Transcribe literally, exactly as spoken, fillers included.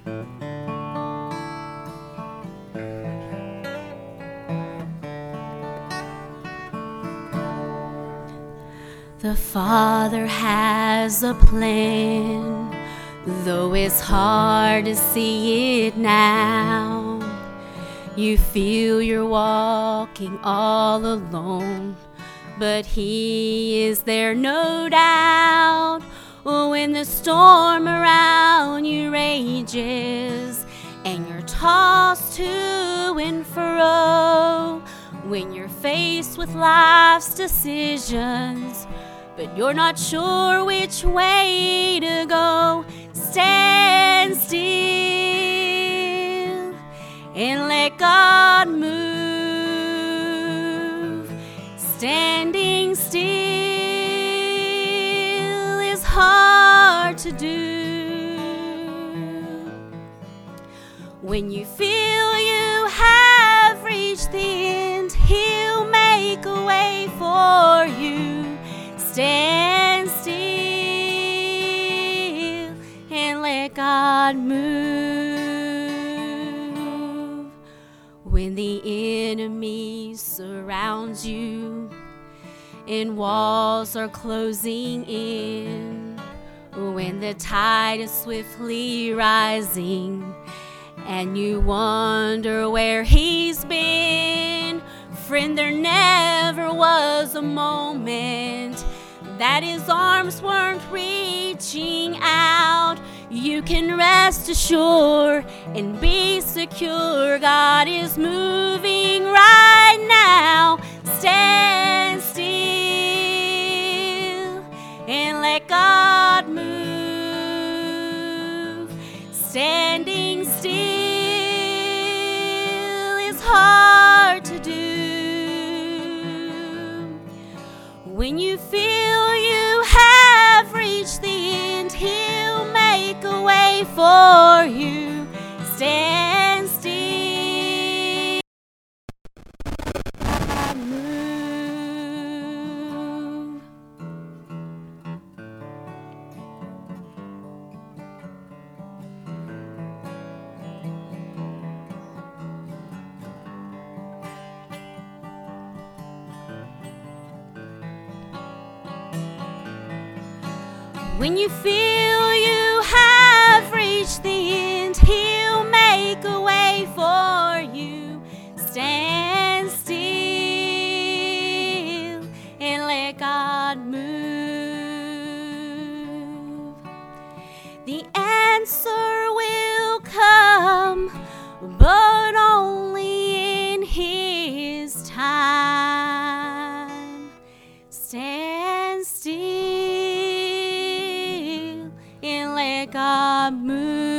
The Father has a plan, though it's hard to see it now. You feel you're walking all alone, but He is there, no doubt. When the storm around you rages and you're tossed to and fro, when you're faced with life's decisions, but you're not sure which way to go, stand still and let God move. Standing still is hard to do. When you feel you have reached the end, He'll make a way for you. Stand still and let God move. When the enemy surrounds you and walls are closing in, when the tide is swiftly rising and you wonder where He's been, friend, there never was a moment that His arms weren't reaching out. You can rest assured and be secure. God is moving right now. Stand still and let God move. Standing still is hard to do. When you feel you have reached the end, He'll make a way for you. Stand still. Move. When you feel you have reached the end, He'll make a way for you. Stand still and let God move. The answer will come, but only in His time. Stand still and let God move.